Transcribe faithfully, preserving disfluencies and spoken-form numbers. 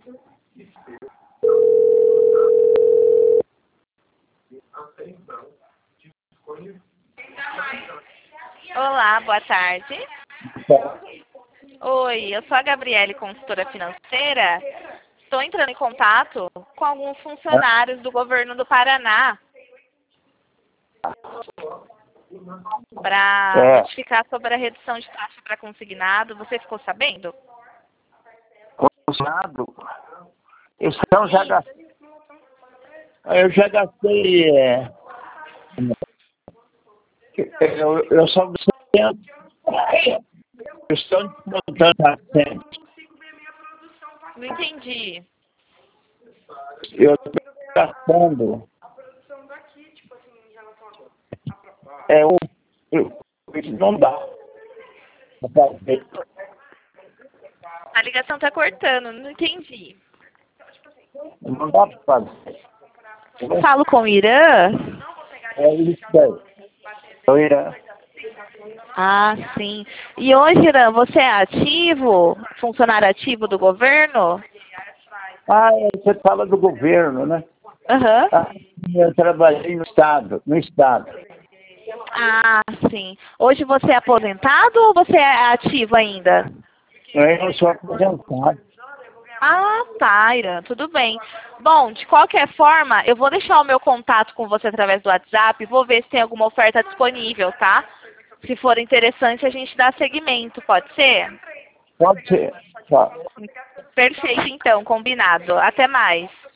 Olá, boa tarde. Oi, eu sou a Gabriele, consultora financeira. Estou entrando em contato com alguns funcionários do governo do Paraná para É. notificar sobre a redução de taxa para consignado. Você ficou sabendo? Consignado? Esse ano já gastei. Eu já gastei. É, eu, eu só gastei. Eu estou montando a frente. Não entendi. Eu estou gastando. É o. eu- Não dá. pra fazer. A ligação está cortando, não entendi. Não dá para fazer. Eu falo com o Irã? É isso aí. Eu ia. Ah, sim. E hoje, Irã, você é ativo? Funcionário ativo do governo? Ah, é, você fala do governo, né? Aham. Ah, eu trabalhei no Estado, no Estado. Ah, sim. Hoje você é aposentado ou você é ativo ainda? Eu não sou aposentado. Ah, tá, Irã, tudo bem. Bom, de qualquer forma, eu vou deixar o meu contato com você através do WhatsApp, vou ver se tem alguma oferta disponível, tá? Se for interessante, a gente dá seguimento, pode ser? Pode ser. Pode. Perfeito, então, combinado. Até mais.